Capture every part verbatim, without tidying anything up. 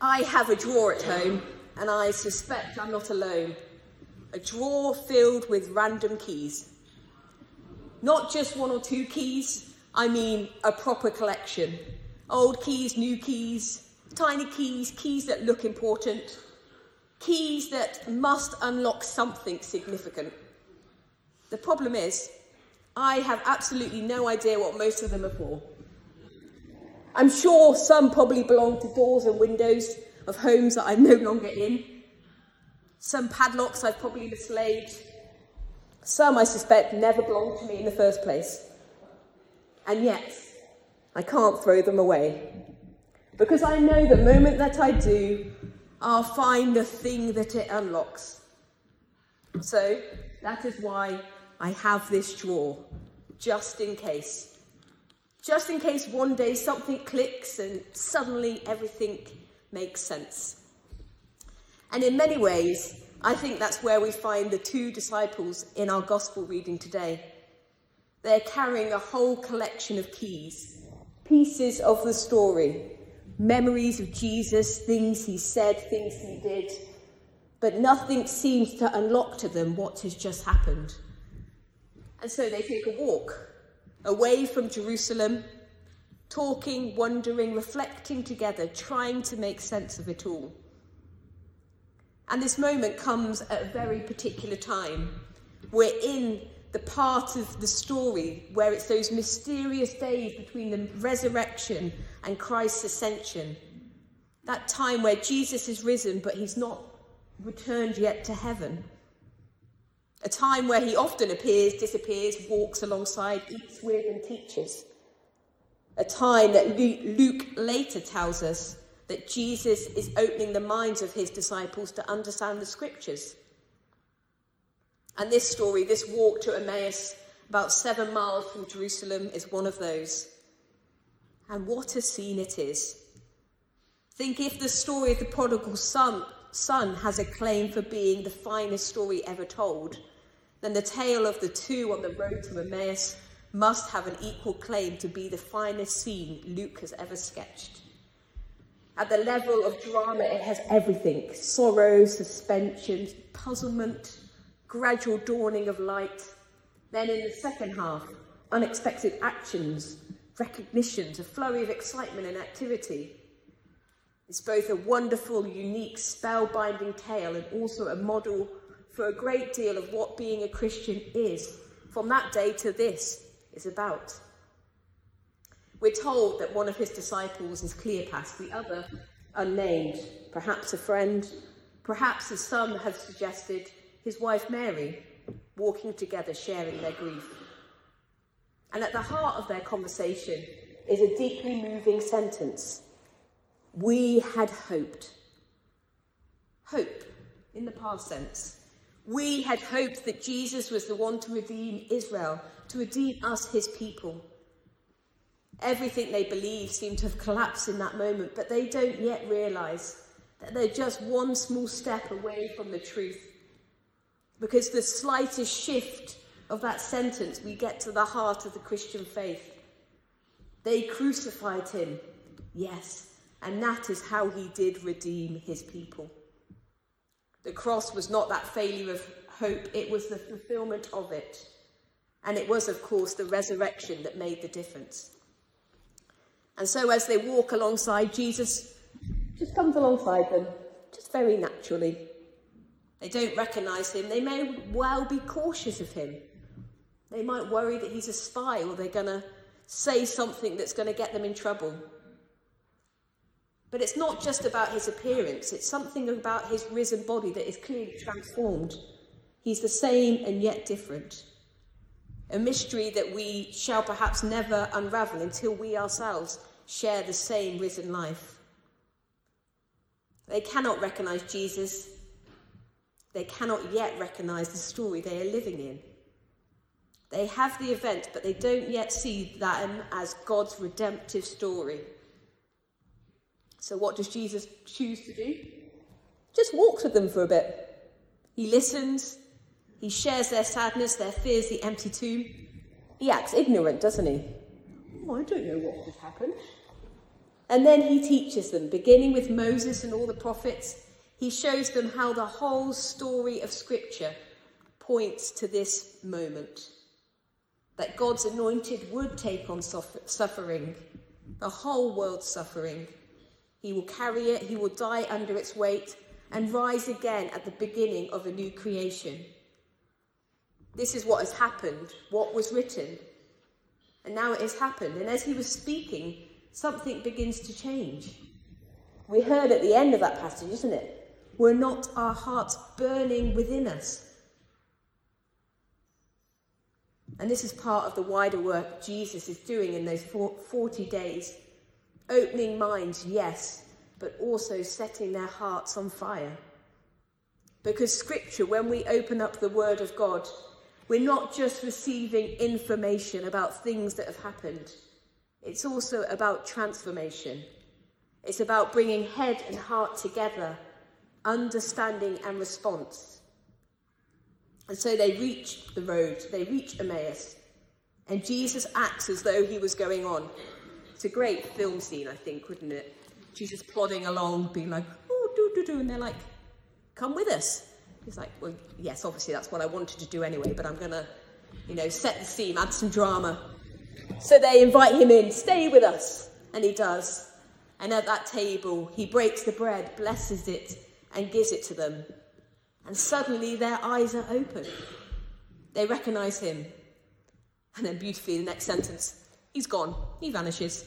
I have a drawer at home, and I suspect I'm not alone. A drawer filled with random keys. Not just one or two keys, I mean a proper collection. Old keys, new keys, tiny keys, keys that look important, keys that must unlock something significant. The problem is, I have absolutely no idea what most of them are for. I'm sure some probably belong to doors and windows of homes that I'm no longer in. Some padlocks I've probably mislaid. Some, I suspect, never belonged to me in the first place. And yet, I can't throw them away. Because I know the moment that I do, I'll find the thing that it unlocks. So, that is why I have this drawer, just in case. Just in case one day something clicks and suddenly everything makes sense. And in many ways, I think that's where we find the two disciples in our gospel reading today. They're carrying a whole collection of keys, pieces of the story, memories of Jesus, things he said, things he did, but nothing seems to unlock to them what has just happened. And so they take a walk away from Jerusalem, talking, wondering, reflecting together, trying to make sense of it all. And this moment comes at a very particular time. We're in the part of the story where it's those mysterious days between the resurrection and Christ's ascension. That time where Jesus is risen, but he's not returned yet to heaven. A time where he often appears, disappears, walks alongside, eats with and teaches. A time that Luke later tells us that Jesus is opening the minds of his disciples to understand the scriptures. And this story, this walk to Emmaus, about seven miles from Jerusalem, is one of those. And what a scene it is. Think if the story of the prodigal son, son has a claim for being the finest story ever told, then the tale of the two on the road to Emmaus must have an equal claim to be the finest scene Luke has ever sketched. At the level of drama, it has everything: sorrow, suspension, puzzlement, gradual dawning of light. Then in the second half, unexpected actions, recognitions, a flurry of excitement and activity. It's both a wonderful, unique, spellbinding tale and also a model for a great deal of what being a Christian is, from that day to this, is about. We're told that one of his disciples is Cleopas, the other unnamed, perhaps a friend, perhaps, as some have suggested, his wife Mary, walking together, sharing their grief. And at the heart of their conversation is a deeply moving sentence. We had hoped. Hope, in the past sense. We had hoped that Jesus was the one to redeem Israel, to redeem us, his people. Everything they believe seemed to have collapsed in that moment, but they don't yet realise that they're just one small step away from the truth. Because the slightest shift of that sentence, we get to the heart of the Christian faith. They crucified him, yes, and that is how he did redeem his people. The cross was not that failure of hope, it was the fulfillment of it. And it was, of course, the resurrection that made the difference. And so as they walk alongside, Jesus just comes alongside them, just very naturally. They don't recognise him. They may well be cautious of him. They might worry that he's a spy or they're going to say something that's going to get them in trouble. But it's not just about his appearance. It's something about his risen body that is clearly transformed. He's the same and yet different. A mystery that we shall perhaps never unravel until we ourselves share the same risen life. They cannot recognise Jesus. They cannot yet recognise the story they are living in. They have the event, but they don't yet see that as God's redemptive story. So what does Jesus choose to do? Just walks with them for a bit. He listens. He shares their sadness, their fears, the empty tomb. He acts ignorant, doesn't he? Oh, I don't know what has happened. And then he teaches them, beginning with Moses and all the prophets. He shows them how the whole story of Scripture points to this moment. That God's anointed would take on suffering, the whole world's suffering. He will carry it, he will die under its weight, and rise again at the beginning of a new creation. This is what has happened, what was written. And now it has happened. And as he was speaking, something begins to change. We heard at the end of that passage, isn't it? Were not our hearts burning within us? And this is part of the wider work Jesus is doing in those forty days. Opening minds, yes, but also setting their hearts on fire. Because Scripture, when we open up the Word of God, we're not just receiving information about things that have happened. It's also about transformation. It's about bringing head and heart together, understanding and response. And so they reach the road, they reach Emmaus, and Jesus acts as though he was going on. It's a great film scene, I think, wouldn't it? Jesus plodding along, being like, oh, do, do, do, and they're like, come with us. He's like, well, yes, obviously that's what I wanted to do anyway, but I'm going to, you know, set the scene, add some drama. So they invite him in, stay with us, and he does. And at that table, he breaks the bread, blesses it, and gives it to them. And suddenly their eyes are open. They recognise him. And then beautifully, the next sentence, he's gone. He vanishes.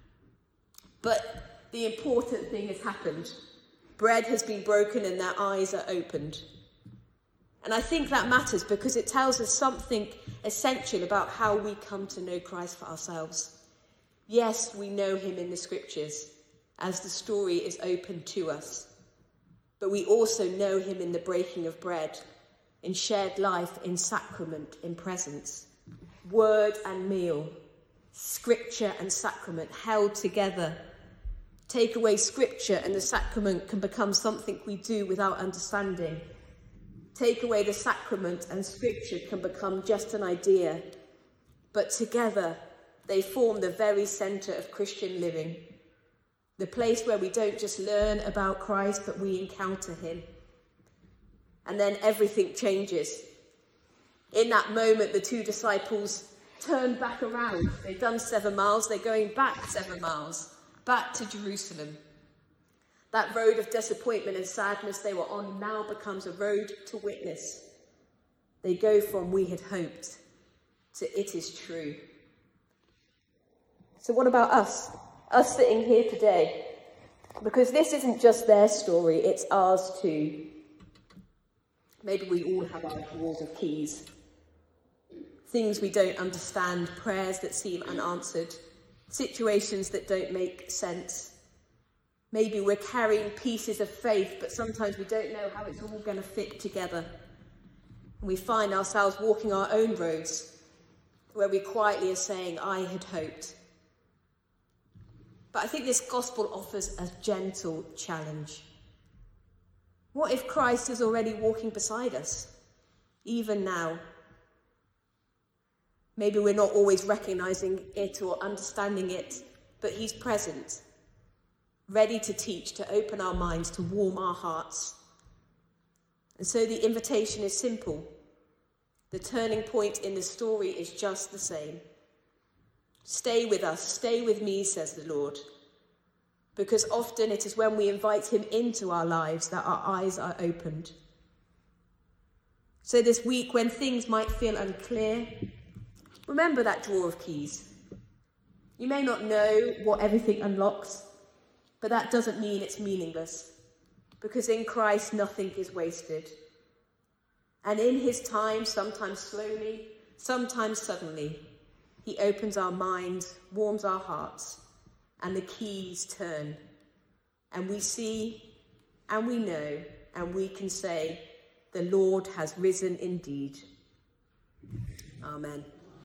But the important thing has happened. Bread has been broken and their eyes are opened. And I think that matters because it tells us something essential about how we come to know Christ for ourselves. Yes, we know him in the Scriptures as the story is open to us. But we also know him in the breaking of bread, in shared life, in sacrament, in presence. Word and meal, Scripture and sacrament held together. Take away Scripture and the sacrament can become something we do without understanding. Take away the sacrament and Scripture can become just an idea. But together they form the very centre of Christian living. The place where we don't just learn about Christ, but we encounter him. And then everything changes. In that moment, the two disciples turn back around. They've done seven miles. They're going back seven miles, back to Jerusalem. That road of disappointment and sadness they were on now becomes a road to witness. They go from we had hoped to it is true. So what about us? Us sitting here today, because this isn't just their story, it's ours too. Maybe we all have our drawers of keys. Things we don't understand, prayers that seem unanswered, situations that don't make sense. Maybe we're carrying pieces of faith, but sometimes we don't know how it's all going to fit together. And we find ourselves walking our own roads, where we quietly are saying, I had hoped. But I think this gospel offers a gentle challenge. What if Christ is already walking beside us, even now? Maybe we're not always recognising it or understanding it, but he's present, ready to teach, to open our minds, to warm our hearts. And so the invitation is simple. The turning point in the story is just the same. Stay with us, stay with me, says the Lord. Because often it is when we invite him into our lives that our eyes are opened. So this week, when things might feel unclear, remember that drawer of keys. You may not know what everything unlocks, but that doesn't mean it's meaningless. Because in Christ, nothing is wasted. And in his time, sometimes slowly, sometimes suddenly, he opens our minds, warms our hearts, and the keys turn. And we see, and we know, and we can say, the Lord has risen indeed. Amen.